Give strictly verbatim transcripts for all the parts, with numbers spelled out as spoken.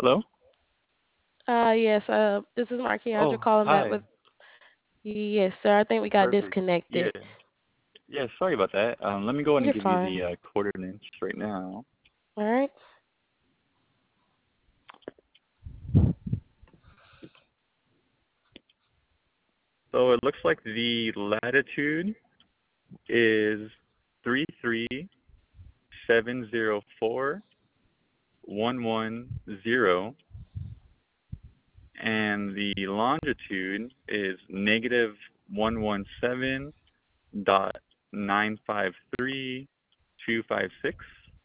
Hello? Uh, yes, uh, this is Markiandra Oh, calling back hi. with, yes, sir. I think we got Perfect. Yeah. disconnected. Yeah, sorry about that. Um, let me go ahead and You're give you fine. the uh, coordinates right now. All right. So it looks like the latitude is three three seven zero four one one zero, and the longitude is negative one one seven dot nine five three two five six.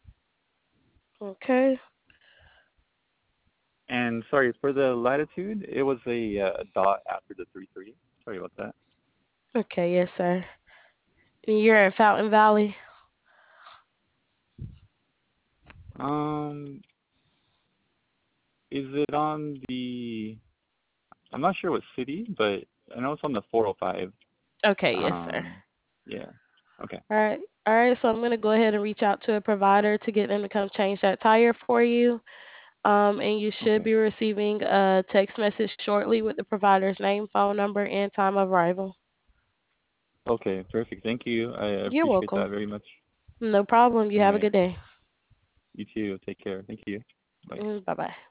Okay. And sorry, for the latitude, it was a uh, dot after the three three. Sorry about that. Okay, yes, sir. And you're in Fountain Valley. Um, is it on the? I'm not sure what city, but I know it's on the four oh five. Okay, yes, sir. Um, yeah. Okay. All right. All right. So I'm going to go ahead and reach out to a provider to get them to come change that tire for you. Um, and you should Okay. be receiving a text message shortly with the provider's name, phone number, and time of arrival. Okay. Perfect. Thank you. I You're appreciate welcome. that very much. No problem. You All have a right. good day. You too. Take care. Thank you. Bye. Bye bye.